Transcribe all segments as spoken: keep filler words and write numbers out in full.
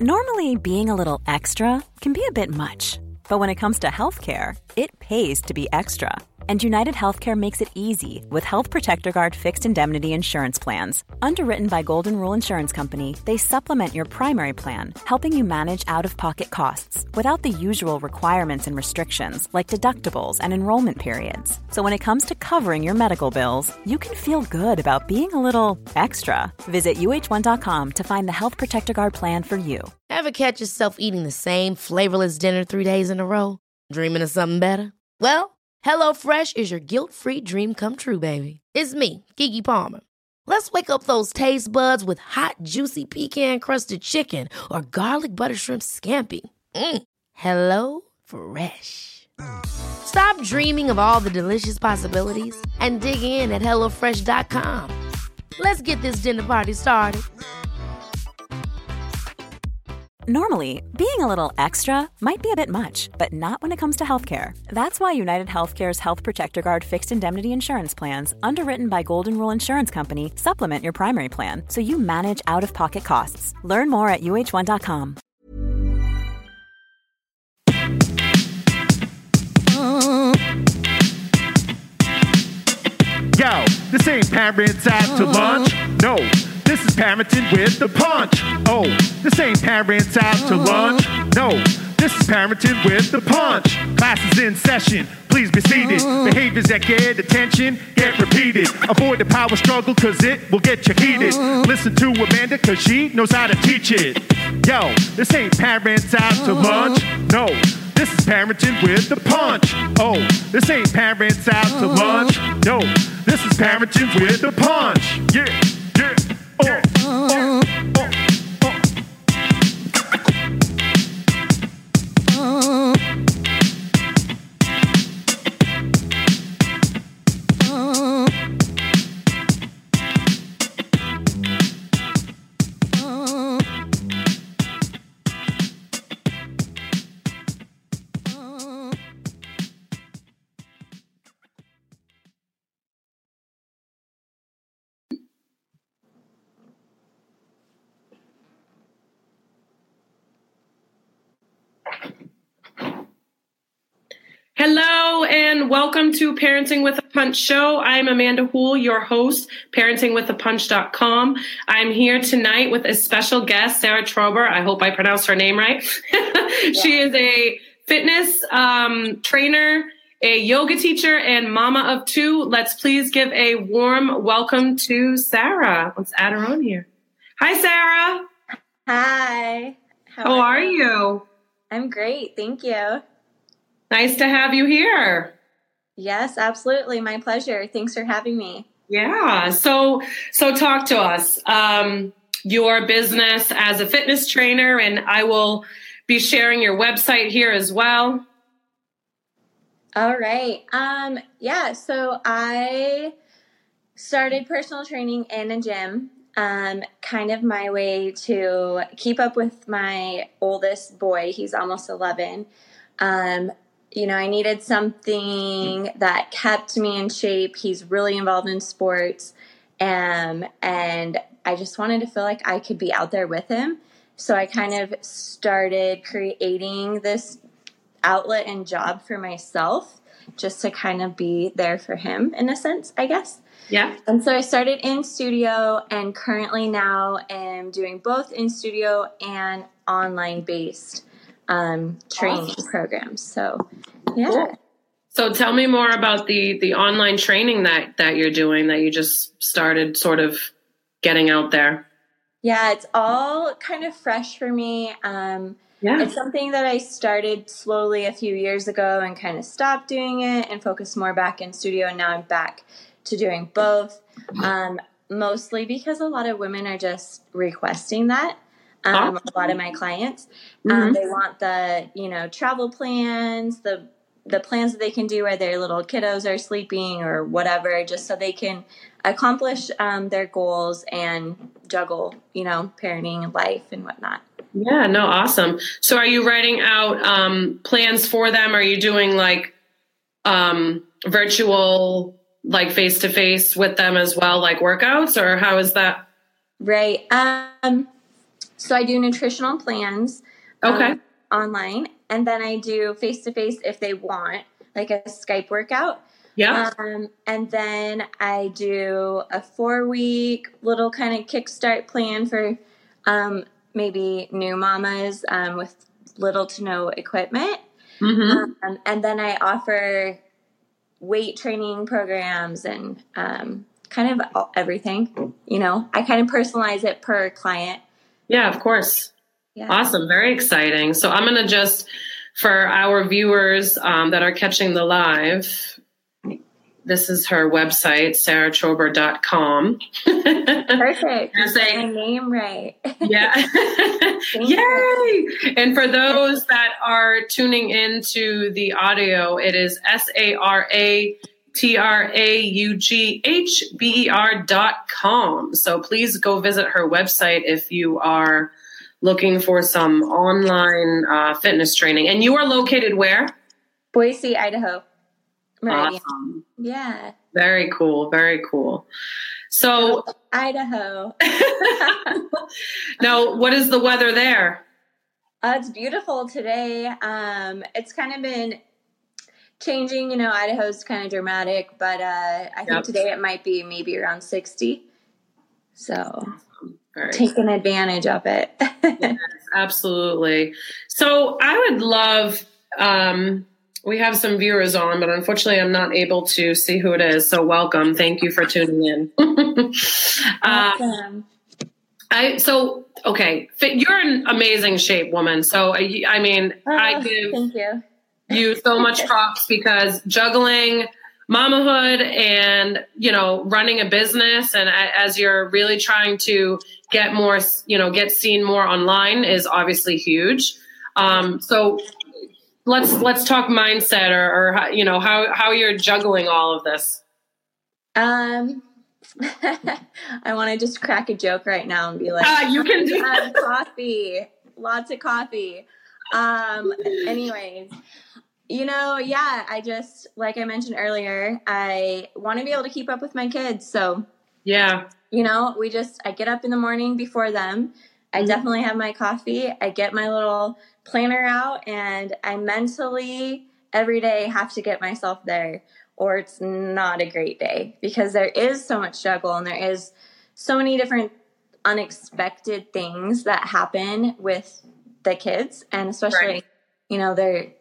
Normally, being a little extra can be a bit much, but when it comes to healthcare, it pays to be extra. And United Healthcare makes it easy with Health Protector Guard fixed indemnity insurance plans. Underwritten by Golden Rule Insurance Company, they supplement your primary plan, helping you manage out-of-pocket costs without the usual requirements and restrictions like deductibles and enrollment periods. So when it comes to covering your medical bills, you can feel good about being a little extra. Visit U H one dot com to find the Health Protector Guard plan for you. Ever catch yourself eating the same flavorless dinner three days in a row? Dreaming of something better? Well, HelloFresh is your guilt-free dream come true, baby. It's me, Keke Palmer. Let's wake up those taste buds with hot, juicy pecan-crusted chicken or garlic butter shrimp scampi. Mm. Hello Fresh. Stop dreaming of all the delicious possibilities and dig in at hello fresh dot com. Let's get this dinner party started. Normally, being a little extra might be a bit much, but not when it comes to healthcare. That's why United Healthcare's Health Protector Guard fixed indemnity insurance plans, underwritten by Golden Rule Insurance Company, supplement your primary plan so you manage out-of-pocket costs. Learn more at U H one dot com. Yo, this ain't parents out to lunch. No, this is parenting with the punch. Oh, this ain't parents out to lunch. No, this is parenting with the punch. Class is in session. Please be seated. Behaviors that get attention get repeated. Avoid the power struggle cause it will get you heated. Listen to Amanda cause she knows how to teach it. Yo, this ain't parents out to lunch. No, this is parenting with the punch. Oh, this ain't parents out to lunch. No, this is parenting with the punch. Yeah, yeah, yeah, yeah. Hello and welcome to Parenting with a Punch show. I'm Amanda Houle, your host, parenting with a punch dot com. I'm here tonight with a special guest, Sarah Trober. I hope I pronounced her name right. She is a fitness um, trainer, a yoga teacher, and mama of two. Let's please give a warm welcome to Sarah. Let's add her on here. Hi, Sarah. Hi. How, How are you? you? I'm great. Thank you. Nice to have you here. Yes, absolutely. My pleasure. Thanks for having me. Yeah. So, so talk to us. Um, your business as a fitness trainer, and I will be sharing your website here as well. All right. Um, yeah. So I started personal training in a gym, um, kind of my way to keep up with my oldest boy. He's almost eleven. Um, You know, I needed something that kept me in shape. He's really involved in sports. Um, and I just wanted to feel like I could be out there with him. So I kind of started creating this outlet and job for myself just to kind of be there for him in a sense, I guess. Yeah. And so I started in studio and currently now am doing both in studio and online based um, training awesome. programs. So, yeah. Cool. So tell me more about the, the online training that, that you're doing, that you just started sort of getting out there. Yeah, it's all kind of fresh for me. Um, yeah. It's something that I started slowly a few years ago and kind of stopped doing it and focused more back in studio. And now I'm back to doing both, um, mostly because a lot of women are just requesting that. Um, a lot of my clients, um, mm-hmm. they want the, you know, travel plans, the, the plans that they can do where their little kiddos are sleeping or whatever, just so they can accomplish, um, their goals and juggle, you know, parenting, life and whatnot. Yeah, no, awesome. So are you writing out, um, plans for them? Are you doing like, um, virtual, like face to face with them as well, like workouts, or how is that? Right. Um, So I do nutritional plans Okay. um, online, and then I do face-to-face if they want, like a Skype workout. Yeah. Um, and then I do a four-week little kind of kickstart plan for um, maybe new mamas um, with little to no equipment. Mm-hmm. Um, and then I offer weight training programs and um, kind of everything. You know, I kind of personalize it per client. Yeah, of course. Yeah. Awesome. Very exciting. So I'm going to just, for our viewers um, that are catching the live, this is her website, sarah trober dot com. Perfect. You say my name right. Yeah. Yay. And for those that are tuning into the audio, it is S A R A T R A U G H B E R dot com. So please go visit her website if you are looking for some online uh, fitness training. And you are located where? Boise, Idaho. Meridian. Awesome. Yeah. Very cool. Very cool. So Idaho. now, what is the weather there? Uh, it's beautiful today. Um, it's kind of been changing. You know, Idaho's kind of dramatic, but uh, I think Yep. today it might be maybe around sixty. So Very taking advantage of it. Yes, absolutely. So I would love, um, we have some viewers on, but unfortunately I'm not able to see who it is. So welcome. Thank you for tuning in. Awesome. um, I, so, okay. Fit, you're in amazing shape, woman. So, I, I mean, Oh, I give thank you. you so much props because juggling mamahood and, you know, running a business and a- as you're really trying to get more, you know, get seen more online is obviously huge. Um, so let's, let's talk mindset or, or, how- you know, how, how you're juggling all of this. Um, I want to just crack a joke right now and be like, Ah, you can do um, coffee, lots of coffee. Um, anyways, you know, yeah, I just, like I mentioned earlier, I want to be able to keep up with my kids. So, Yeah. you know, we just, I get up in the morning before them. I Mhm. definitely have my coffee. I get my little planner out and I mentally every day have to get myself there or it's not a great day because there is so much struggle and there is so many different unexpected things that happen with the kids. And especially, Right. you know, they're,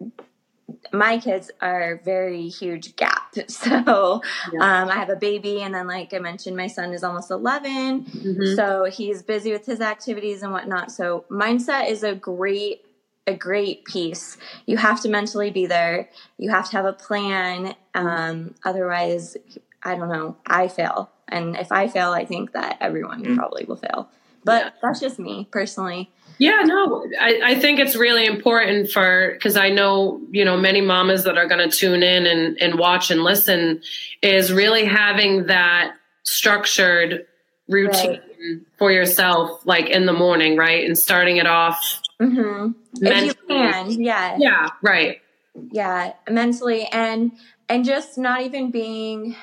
my kids are very huge gap. So Yeah. um, I have a baby and then like I mentioned, my son is almost eleven. Mhm. So he's busy with his activities and whatnot. So mindset is a great, a great piece. You have to mentally be there. You have to have a plan. Um, otherwise, I don't know, I fail. And if I fail, I think that everyone probably will fail. But Yeah. that's just me personally. Yeah, no, I, I think it's really important for, because I know, you know, many mamas that are going to tune in and, and watch and listen is really having that structured routine Right. for yourself, like in the morning, right? And starting it off. Mm-hmm. If mentally. you can, yeah. Yeah, right. Yeah, mentally and and just not even being,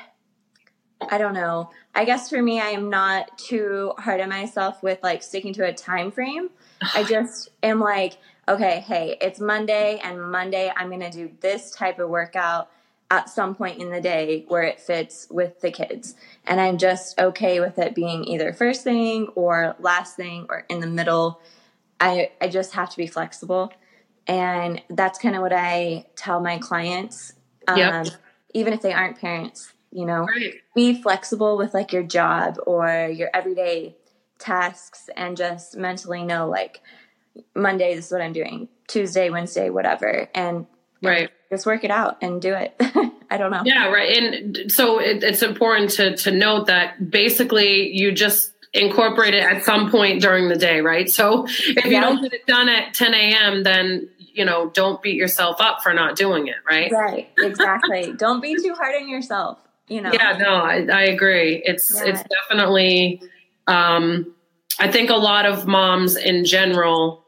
I don't know. I guess for me, I am not too hard on myself with like sticking to a time frame. I just am like, okay, hey, it's Monday and Monday I'm going to do this type of workout at some point in the day where it fits with the kids. And I'm just okay with it being either first thing or last thing or in the middle. I, I just have to be flexible. And that's kind of what I tell my clients, um, Yep. even if they aren't parents, you know, Right. be flexible with like your job or your everyday tasks and just mentally know like Monday, this is what I'm doing, Tuesday, Wednesday, whatever. And, Right. and just work it out and do it. I don't know. Yeah, right. And so it, it's important to, to note that basically you just incorporate it at some point during the day, right? So if you Yeah. don't get it done at ten a.m., then, you know, don't beat yourself up for not doing it, right? Right. Exactly. Don't be too hard on yourself, you know? Yeah, no, I, I agree. It's Yeah. it's definitely, um, I think a lot of moms in general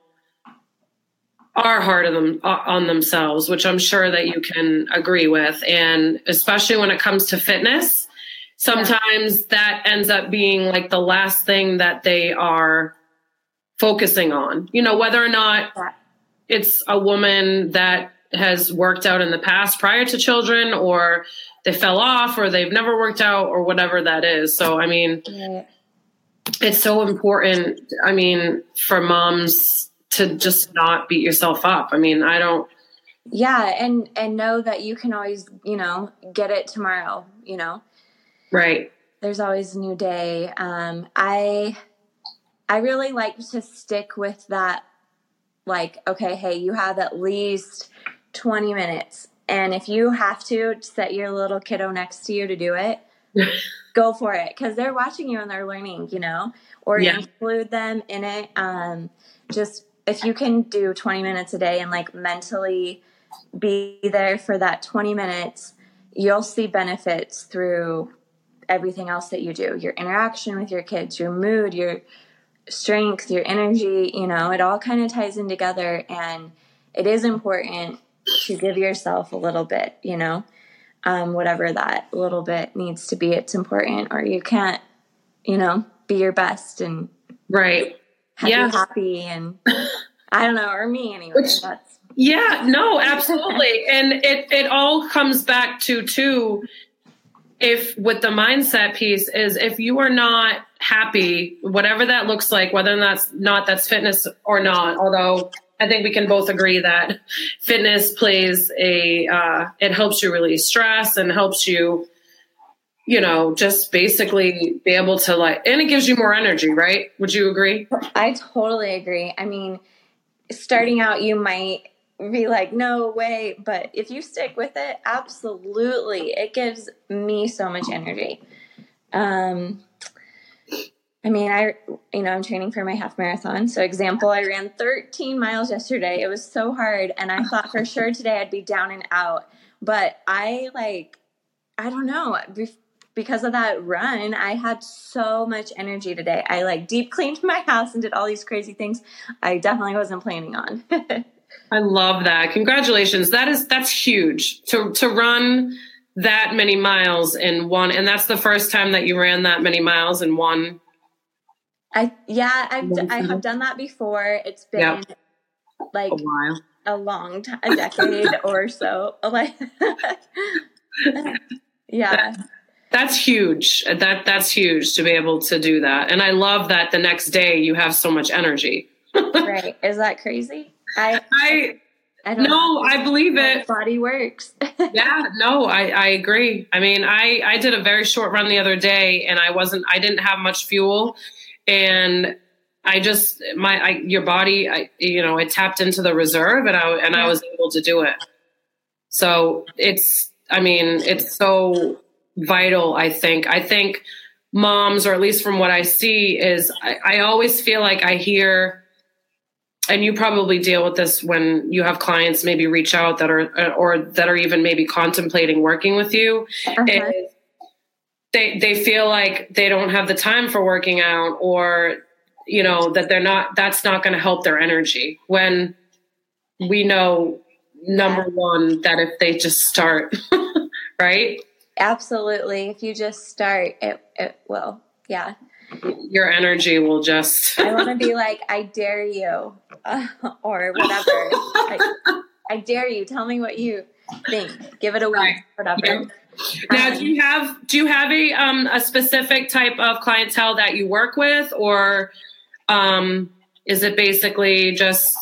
are hard on them on themselves, which I'm sure that you can agree with. And especially when it comes to fitness, sometimes that ends up being like the last thing that they are focusing on, you know, whether or not it's a woman that has worked out in the past prior to children, or they fell off, or they've never worked out, or whatever that is. So, I mean, yeah. It's so important. I mean, for moms to just not beat yourself up. I mean, I don't. Yeah. And, and know that you can always, you know, get it tomorrow, you know? Right. There's always a new day. Um, I, I really like to stick with that. Like, okay, hey, you have at least twenty minutes. And if you have to set your little kiddo next to you to do it, go for it. Because they're watching you and they're learning, you know, or yeah. include them in it. Um, just if you can do twenty minutes a day and like mentally be there for that twenty minutes, you'll see benefits through everything else that you do. Your interaction with your kids, your mood, your strength, your energy, you know, it all kind of ties in together. And it is important to give yourself a little bit, you know, um, whatever that little bit needs to be. It's important, or you can't, you know, be your best and right. have yeah. you happy. And I don't know, or me anyway. Which, that's yeah, no, absolutely. And it, it all comes back to, too, if with the mindset piece is if you are not happy, whatever that looks like, whether that's not that's fitness or not, although I think we can both agree that fitness plays a, uh, it helps you release stress and helps you, you know, just basically be able to like, and it gives you more energy, right? Would you agree? I totally agree. I mean, starting out, you might be like, no way. But if you stick with it, absolutely. It gives me so much energy. Um, I mean, I, you know, I'm training for my half marathon. So example, I ran thirteen miles yesterday. It was so hard. And I thought for sure today I'd be down and out, but I like, I don't know, because of that run, I had so much energy today. I like deep cleaned my house and did all these crazy things I definitely wasn't planning on. I love that. Congratulations. That is, that's huge to, to run that many miles in one. And that's the first time that you ran that many miles in one. I, yeah, I've, I have done that before. It's been yep. like a while, a long time, a decade or so. Like, yeah. That's huge. That that's huge to be able to do that. And I love that the next day you have so much energy. Right. Is that crazy? I, I, I don't no, know. I believe it. Body works. Yeah, no, I, I agree. I mean, I, I did a very short run the other day and I wasn't, I didn't have much fuel and I just, my, I, your body, I, you know, it tapped into the reserve and I, and yeah. I was able to do it. So it's, I mean, it's so vital. I think, I think moms, or at least from what I see is I, I always feel like I hear, and you probably deal with this when you have clients maybe reach out that are, or that are even maybe contemplating working with you. Uh-huh. Is they, they feel like they don't have the time for working out, or, you know, that they're not, that's not going to help their energy, when we know, number one, that if they just start, right? Absolutely. If you just start, it, it will. Yeah. Your energy will just. I want to be like, I dare you, uh, or whatever. I, I dare you. Tell me what you think. Give it a week, right. Whatever. Yeah. Now, um, do you have do you have a um a specific type of clientele that you work with, or um is it basically just,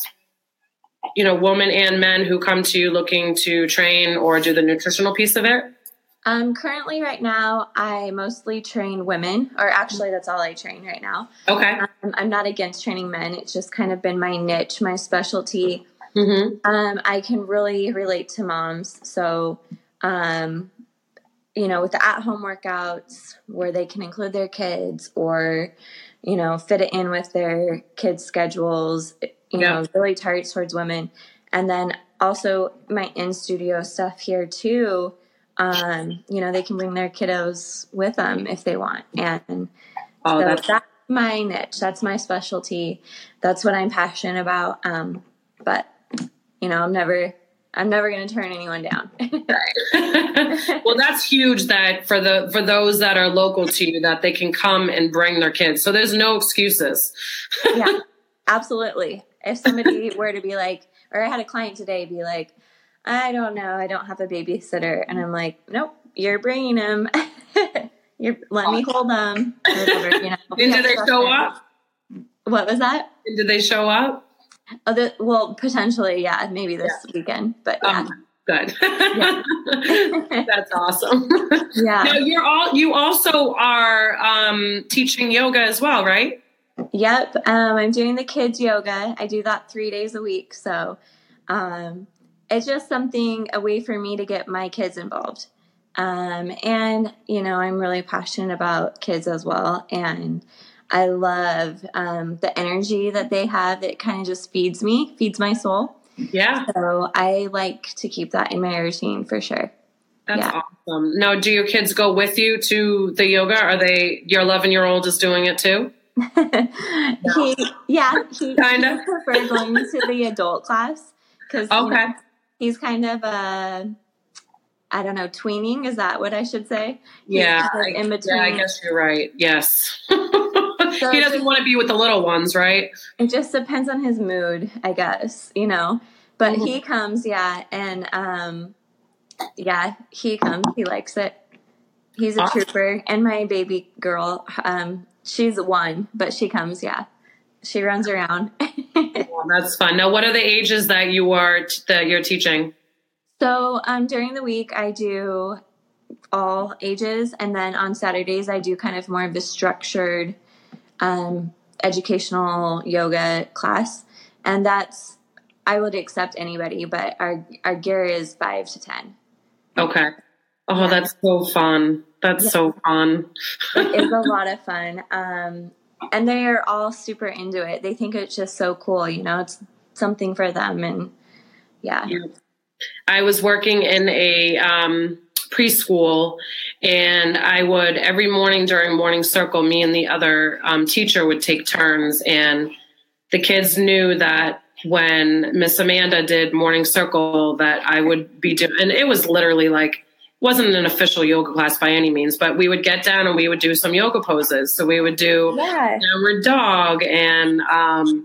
you know, women and men who come to you looking to train or do the nutritional piece of it? Um, currently right now, I mostly train women, or actually that's all I train right now. Okay. Um, I'm not against training men. It's just kind of been my niche, my specialty. Mm-hmm. Um, I can really relate to moms. So, um, you know, with the at-home workouts where they can include their kids, or, you know, fit it in with their kids' schedules, you yeah. know, really targets towards women. And then also my in-studio stuff here too. Um, you know, they can bring their kiddos with them if they want. And oh, so that's-, that's my niche. That's my specialty. That's what I'm passionate about. Um, but, you know, I'm never, I'm never going to turn anyone down. Right. Well, that's huge that for the, for those that are local to you, that they can come and bring their kids. So there's no excuses. Yeah. absolutely. If somebody were to be like, or I had a client today be like, I don't know, I don't have a babysitter. And I'm like, nope, you're bringing him. you're, let me hold them. Whatever, you know. And did they show up? What was that? And did they show up? Oh, the, well, potentially, yeah, maybe this yeah. weekend, but yeah. Um, good. Yeah. That's awesome. Yeah. Now, you're all, you also are um, teaching yoga as well, right? Yep. Um, I'm doing the kids yoga. I do that three days a week. So um, it's just something, a way for me to get my kids involved. Um, and, you know, I'm really passionate about kids as well. And I love um, the energy that they have. It kind of just feeds me, feeds my soul. Yeah. So I like to keep that in my routine for sure. That's yeah. awesome. Now, do your kids go with you to the yoga? Are they, your eleven-year-old is doing it too? he, yeah, he kind of prefers going to the adult class because okay. you know, he's kind of a, I don't know, tweening. Is that what I should say? He's yeah, kind of in between. Yeah, I guess you're right. Yes. So he doesn't just want to be with the little ones, right? It just depends on his mood, I guess, you know, but mm-hmm. he comes. Yeah. And, um, yeah, he comes, he likes it. He's a awesome. Trooper. And my baby girl, um, she's one, but she comes. Yeah. She runs around. Well, that's fun. Now, what are the ages that you are, t- that you're teaching? So, um, during the week I do all ages. And then on Saturdays, I do kind of more of a structured, um, educational yoga class. And that's, I would accept anybody, but our, our gear is five to ten. Okay. Oh, yeah. That's so fun. That's yeah. so fun. It is a lot of fun. Um, and they are all super into it. They think it's just so cool. You know, it's something for them. And yeah. yeah. I was working in a, um, preschool, and I would every morning during morning circle, me and the other um, teacher would take turns, and the kids knew that when Miss Amanda did morning circle that I would be doing, and it was literally like, wasn't an official yoga class by any means, but we would get down and we would do some yoga poses. So we would do yeah. downward dog and, um,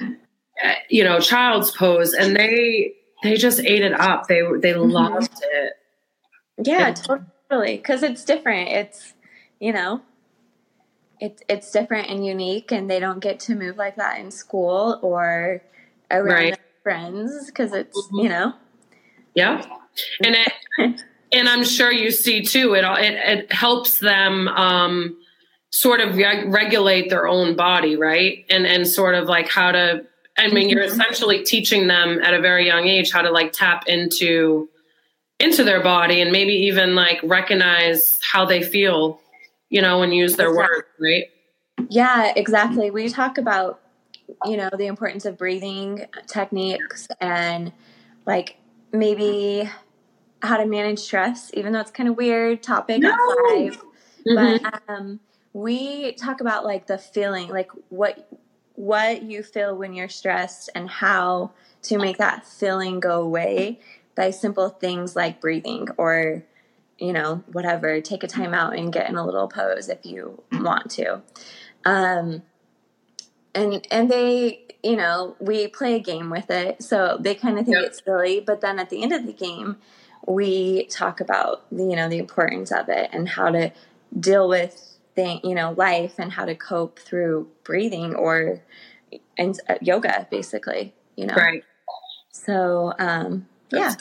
you know, child's pose, and they, they just ate it up. They, they mm-hmm. loved it. Yeah, totally. Because it's different. It's, you know, it's it's different and unique, and they don't get to move like that in school or around right. their friends because it's, mm-hmm. you know. Yeah. And it, and I'm sure you see too, it it, it helps them um, sort of re- regulate their own body, right? And and sort of like how to, I mean, mm-hmm. you're essentially teaching them at a very young age how to like tap into into their body and maybe even like recognize how they feel, you know, and use their exactly. words, right? Yeah, exactly. We talk about, you know, the importance of breathing techniques and like maybe how to manage stress, even though it's kind of weird topic no. at five. Mm-hmm. But um, we talk about like the feeling, like what what you feel when you're stressed and how to make that feeling go away by simple things like breathing or, you know, whatever, take a time out and get in a little pose if you want to. Um, and, and they, you know, we play a game with it. So they kind of think yep. it's silly, but then at the end of the game, we talk about the, you know, the importance of it and how to deal with the, you know, life and how to cope through breathing or and uh, yoga, basically, you know? Right. So, um, yeah.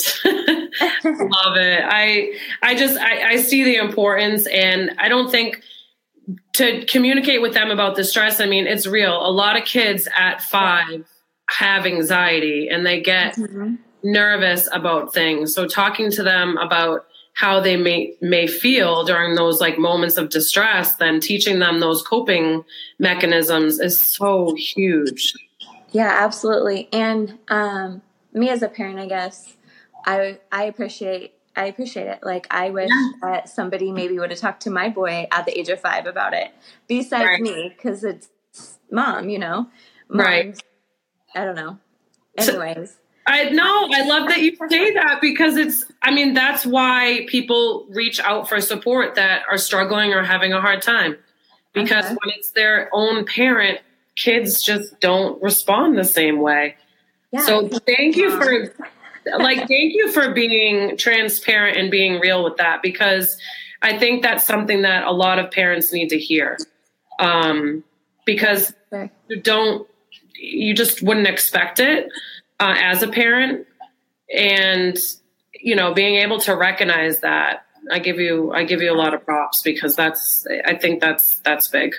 Love it. I, I just, I, I see the importance, and I don't think to communicate with them about the stress. I mean, it's real. A lot of kids at five have anxiety and they get mm-hmm. nervous about things. So talking to them about how they may, may feel during those like moments of distress, then teaching them those coping mechanisms is so huge. Yeah, absolutely. And, um, me as a parent, I guess, I I appreciate I appreciate it. Like I wish yeah. that somebody maybe would have talked to my boy at the age of five about it, besides right. me, because it's mom, you know. Mom's, right. I don't know. Anyways. So, I know. I love that you say that because it's, I mean, that's why people reach out for support that are struggling or having a hard time. Because uh-huh. when it's their own parent kids just don't respond the same way. Yeah. So thank you for like, thank you for being transparent and being real with that, because I think that's something that a lot of parents need to hear. Um, because sure. you don't, you just wouldn't expect it uh, as a parent. And, you know, being able to recognize that, I give you, I give you a lot of props, because that's, I think that's, that's big.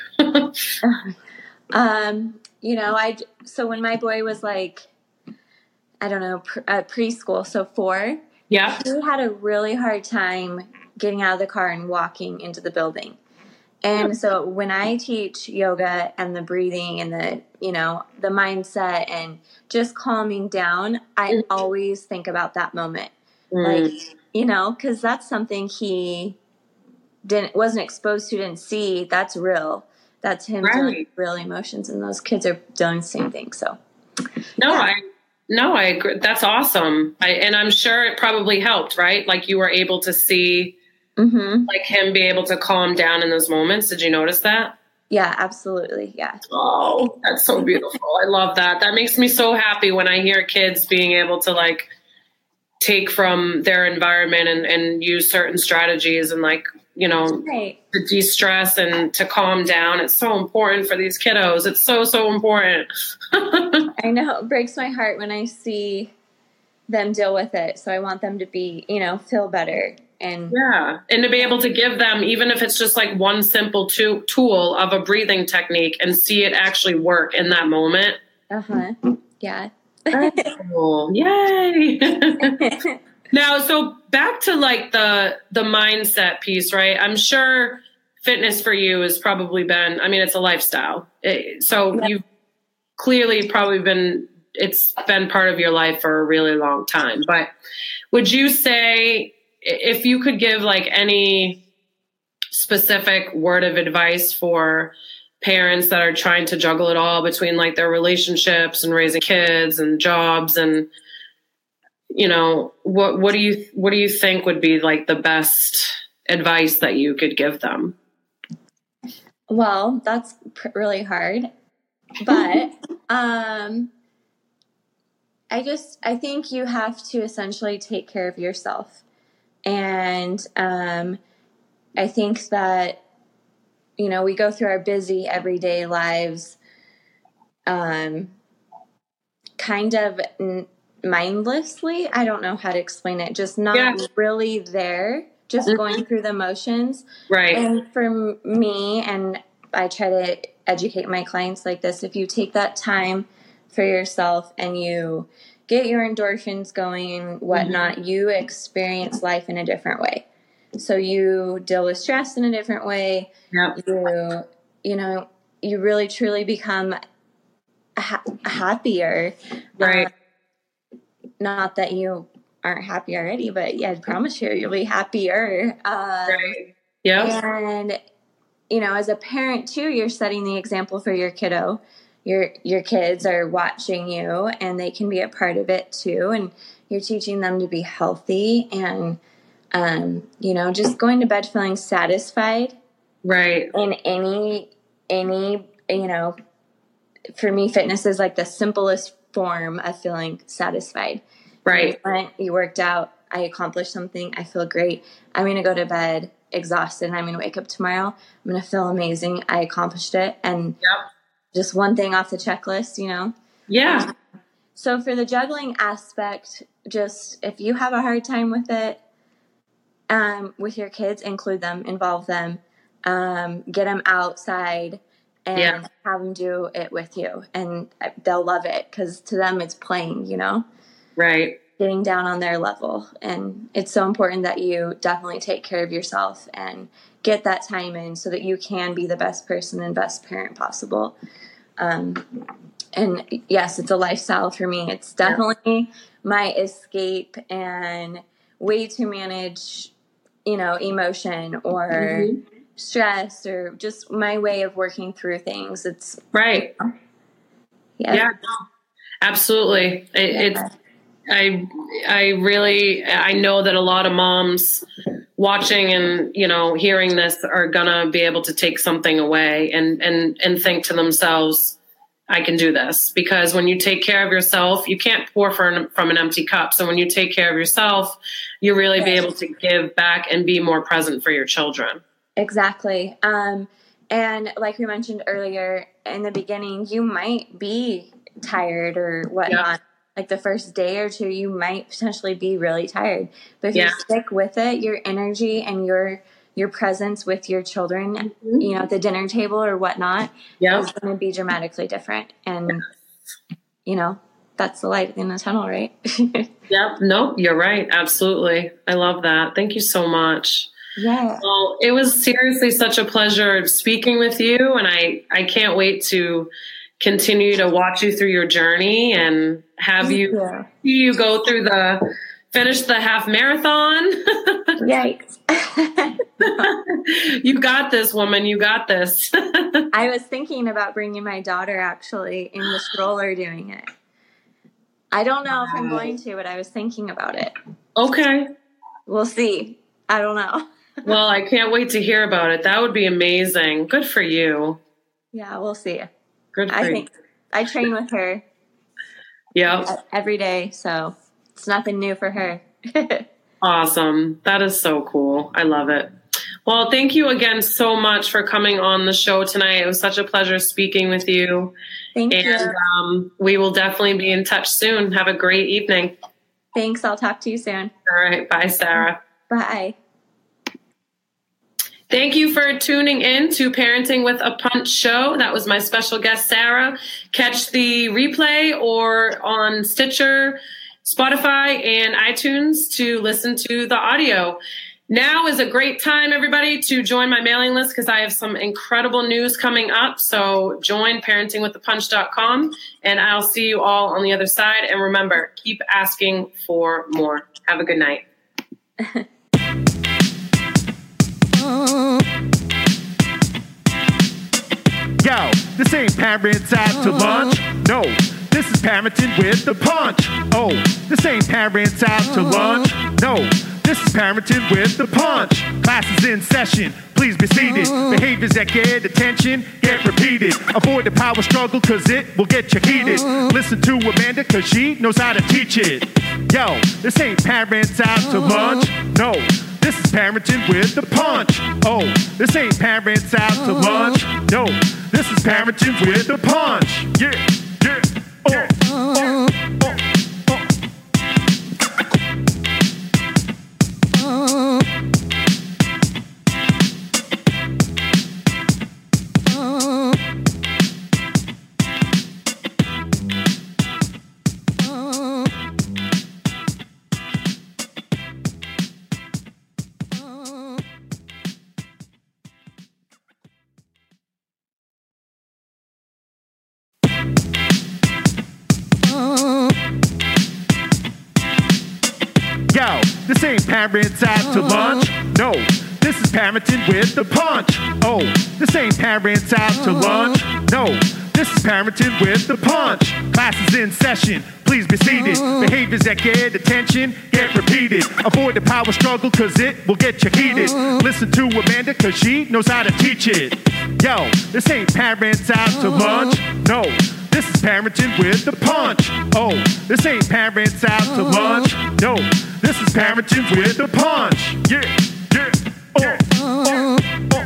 um, you know, I, so when my boy was like, I don't know, pre- uh, preschool, so four, yeah, he had a really hard time getting out of the car and walking into the building. And so when I teach yoga and the breathing and the, you know, the mindset and just calming down, I mm. always think about that moment. Mm. Like, you know, because that's something he didn't, wasn't exposed to, didn't see. That's real. That's him right. dealing with real emotions, and those kids are doing the same thing. So, no, yeah. I, no, I agree. That's awesome. I, and I'm sure it probably helped, right? Like you were able to see mm-hmm. like him be able to calm down in those moments. Did you notice that? Yeah, absolutely. Yeah. Oh, that's so beautiful. I love that. That makes me so happy when I hear kids being able to like take from their environment and, and use certain strategies and like, you know, right. to de-stress and to calm down. It's so important for these kiddos. It's so, so important. I know. It breaks my heart when I see them deal with it. So I want them to be, you know, feel better. And yeah. And to be able to give them, even if it's just like one simple to- tool of a breathing technique, and see it actually work in that moment. Uh-huh. Yeah. Cool. Yay. Now, so back to like the, the mindset piece, right? I'm sure fitness for you has probably been, I mean, it's a lifestyle. It, so yep. you've clearly probably been, it's been part of your life for a really long time. But would you say, if you could give like any specific word of advice for parents that are trying to juggle it all between like their relationships and raising kids and jobs, and, you know, what, what do you, what do you think would be like the best advice that you could give them? Well, that's pr- really hard, but, um, I just, I think you have to essentially take care of yourself. And um, I think that, you know, we go through our busy everyday lives um, kind of n- mindlessly. I don't know how to explain it. Just not yeah. really there, just mm-hmm. going through the motions. Right. And for me, and I try to educate my clients like this, if you take that time for yourself and you get your endorphins going and whatnot, mm-hmm. you experience life in a different way. So you deal with stress in a different way. Yep. You, you know, you really truly become ha- happier. Right. Uh, not that you aren't happy already, but yeah, I promise you, you'll be happier. Um, right. Yeah. And, you know, as a parent too, you're setting the example for your kiddo. Your your kids are watching you, and they can be a part of it too. And you're teaching them to be healthy, and um, you know, just going to bed feeling satisfied. Right. In any any you know, for me, fitness is like the simplest form of feeling satisfied. Right. You went, you worked out, I accomplished something, I feel great. I'm going to go to bed exhausted, and I'm going to wake up tomorrow. I'm going to feel amazing. I accomplished it, and yep. just one thing off the checklist, you know? Yeah. Um, so for the juggling aspect, just if you have a hard time with it, um, with your kids, include them, involve them, um, get them outside and yeah. have them do it with you. And they'll love it, because to them it's playing, you know? Right. Getting down on their level. And it's so important that you definitely take care of yourself and get that time in so that you can be the best person and best parent possible. Um, and yes, it's a lifestyle for me. It's definitely yeah. my escape and way to manage, you know, emotion or mm-hmm. stress, or just my way of working through things. It's right. You know, yeah. yeah, absolutely. It, yeah. It's, I, I really, I know that a lot of moms watching and, you know, hearing this are gonna be able to take something away and, and, and think to themselves, I can do this. Because when you take care of yourself, you can't pour from, from an empty cup. So when you take care of yourself, you really be able to give back and be more present for your children. Exactly. Um, and like we mentioned earlier in the beginning, you might be tired or whatnot. Yeah. Like the first day or two, you might potentially be really tired. But if yeah. you stick with it, your energy and your your presence with your children, mm-hmm. you know, at the dinner table or whatnot, yeah. is going to be dramatically different. And, you know, that's the light in the tunnel, right? Yep. No, you're right. Absolutely. I love that. Thank you so much. Yeah. Well, it was seriously such a pleasure speaking with you. And I, I can't wait to continue to watch you through your journey and have you, yeah. see you go through the, finish the half marathon. Yikes. You got this, woman. You got this. I was thinking about bringing my daughter actually in the stroller doing it. I don't know if I'm going to, but I was thinking about it. Okay. We'll see. I don't know. Well, I can't wait to hear about it. That would be amazing. Good for you. Yeah, we'll see. Good for I you. think I train with her. Yeah. Every day, so it's nothing new for her. Awesome. That is so cool. I love it. Well, thank you again so much for coming on the show tonight. It was such a pleasure speaking with you. Thank and, you. And um, we will definitely be in touch soon. Have a great evening. Thanks. I'll talk to you soon. All right. Bye, Sarah. Bye. Thank you for tuning in to Parenting with a Punch show. That was my special guest, Sarah. Catch the replay or on Stitcher, Spotify, and iTunes to listen to the audio. Now is a great time, everybody, to join my mailing list because I have some incredible news coming up. So join parenting with the punch dot com, and I'll see you all on the other side. And remember, keep asking for more. Have a good night. Yo, this ain't Parents Out to Lunch. No, this is Parenting with the Punch. Oh, this ain't Parents Out to Lunch. No, this is Parenting with the Punch. Class is in session. Please be seated. Behaviors that get attention get repeated. Avoid the power struggle cause it will get you heated. Listen to Amanda cause she knows how to teach it. Yo, this ain't Parents Out to Lunch. No, this is Parenting with the Punch. Oh, this ain't Parents Out to Lunch. No, this is Parenting with the Punch. Yeah, yeah, oh, oh, oh, Yo, this ain't Parents Out to Lunch. No, this is Parenting with the Punch. Oh, this ain't Parents Out to Lunch. No, this is Parenting with the Punch. Class is in session. Please be seated. Behaviors that get attention get repeated. Avoid the power struggle cause it will get you heated. Listen to Amanda cause she knows how to teach it. Yo, this ain't Parents Out to Lunch. No, this is Parenting with the Punch. Oh, this ain't Parents Out to Lunch. No, this is Parenting with the Punch. Yeah, yeah, oh, oh, oh,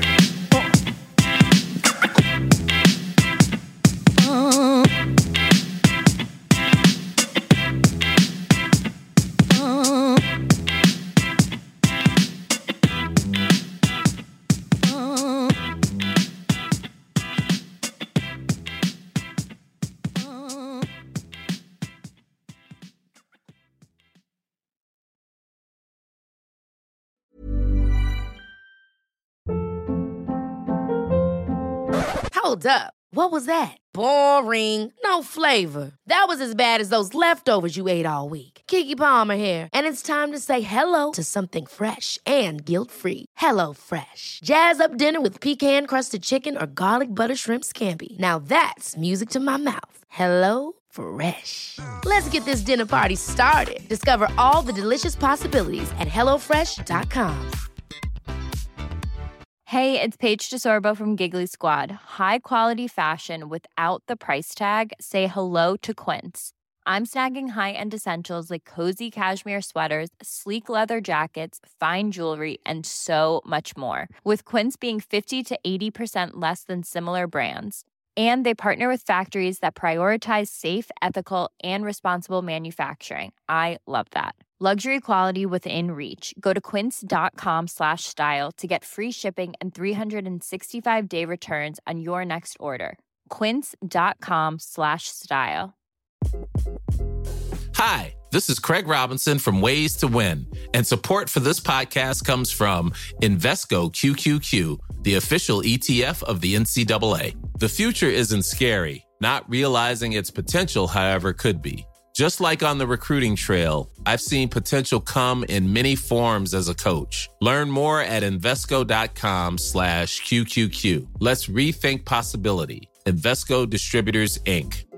Hold up. What was that? Boring. No flavor. That was as bad as those leftovers you ate all week. Keke Palmer here, and it's time to say hello to something fresh and guilt-free. Hello Fresh. Jazz up dinner with pecan-crusted chicken or garlic butter shrimp scampi. Now that's music to my mouth. Hello Fresh. Let's get this dinner party started. Discover all the delicious possibilities at hello fresh dot com. Hey, it's Paige DeSorbo from Giggly Squad. High quality fashion without the price tag. Say hello to Quince. I'm snagging high-end essentials like cozy cashmere sweaters, sleek leather jackets, fine jewelry, and so much more. With Quince being fifty to eighty percent less than similar brands. And they partner with factories that prioritize safe, ethical, and responsible manufacturing. I love that. Luxury quality within reach. Go to quince.com slash style to get free shipping and three sixty-five day returns on your next order. Quince.com slash style. Hi, this is Craig Robinson from Ways to Win, and support for this podcast comes from Invesco Q Q Q, the official E T F of the N C double A. The future isn't scary. Not realizing its potential, however, could be. Just like on the recruiting trail, I've seen potential come in many forms as a coach. Learn more at Invesco.com slash QQQ. Let's rethink possibility. Invesco Distributors, Incorporated.